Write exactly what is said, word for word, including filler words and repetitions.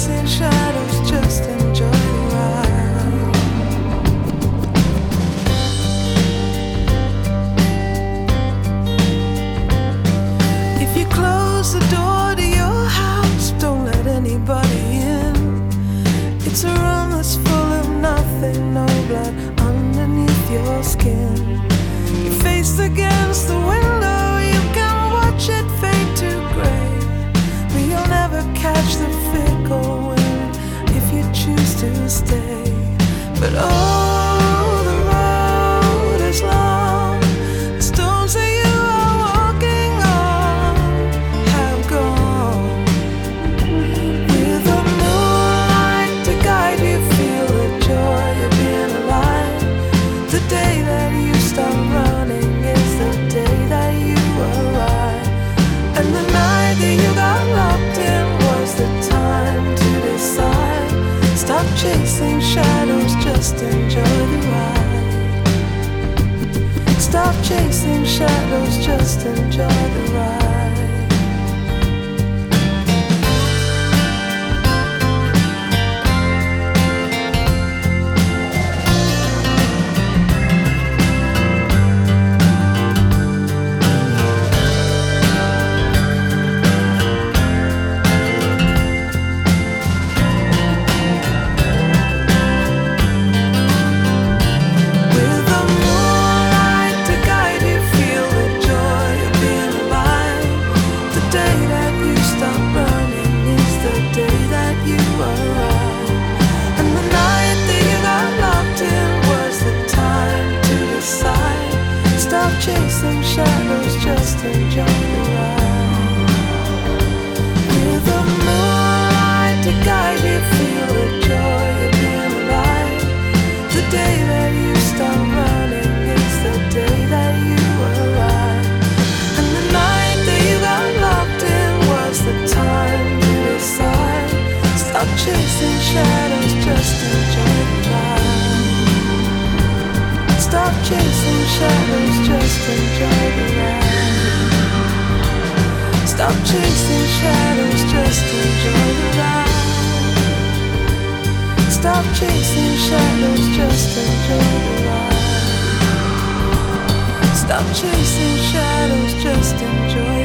chasing shadows, just enjoy the ride. If you close the door to your house, don't let anybody in. It's a room that's full of nothing, no blood underneath your skin. You're faced against the window, you can watch it fade to grey, but you'll never catch the fickle wind if you choose to stay. But oh, the road is long, the stones that you are walking on have gone. With the moonlight to guide you, feel the joy of being alive. The day that you stop running is the day that you arrive. And the night that you got locked in was the time to decide. Stop chasing shadows, just enjoy the ride. Stop chasing shadows, just enjoy the ride. Chasing shadows, just enjoy the ride. With the moonlight to guide you, feel the joy of being alive. The day that you stop running is the day that you arrive. And the night that you got locked in was the time to decide. Stop chasing shadows, just enjoy the ride. Stop chasing shadows, just enjoy the ride. Stop chasing shadows, just enjoy the ride. Stop chasing shadows, just enjoy the ride. Stop chasing shadows, just enjoy